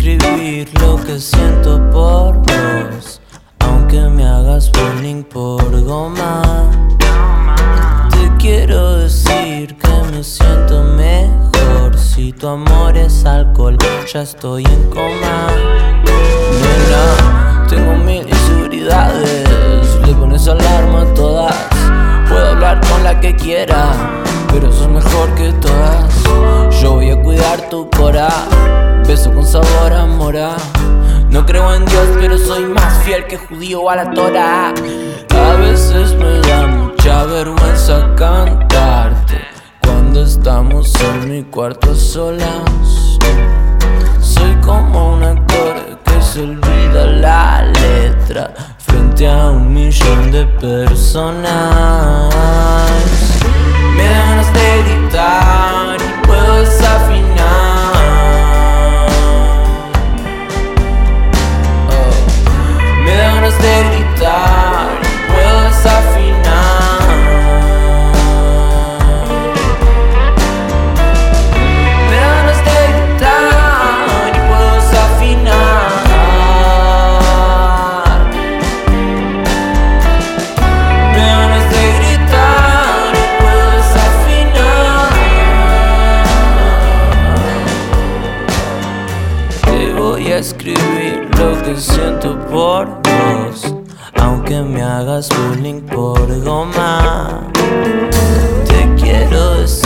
escribir lo que siento por vos, aunque me hagas bullying por goma. Te quiero decir que me siento mejor. Si tu amor es alcohol, ya estoy en coma. Nena, tengo mil inseguridades, le pones alarma a todas. Puedo hablar con la que quiera, pero sos mejor que todas. Yo voy a cuidar tu cora, beso con sabor a mora. No creo en Dios, pero soy más fiel que judío a la Torah. A veces me da mucha vergüenza cantarte cuando estamos en mi cuarto a solas. Soy como un actor que se olvida la letra frente a 1.000.000 de personas. Me dan ganas de gritar y puedo desafinar. Me dan ganas de gritar y puedo desafinar. Me dan ganas de gritar y puedo desafinar. Me dan ganas de gritar y puedo desafinar. Te voy a escribir lo que siento por vos, aunque me hagas bullying por goma. Te quiero decir